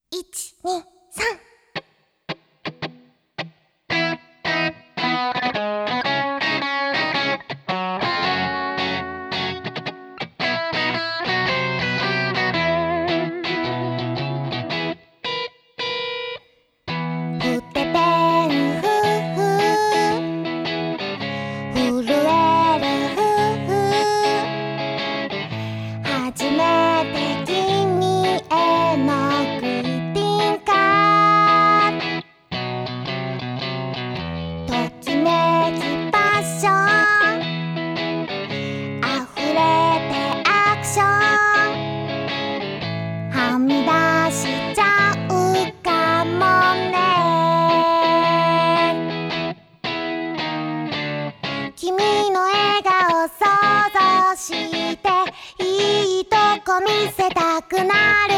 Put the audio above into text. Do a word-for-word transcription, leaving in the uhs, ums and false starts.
いち、に、さん。ふてぺんふふふるえるふふはじめてきみへのグリーティングカードときめきパッションあふれてアクションはみ出しちゃうかもね君の笑顔想像していいとこ見せたくなる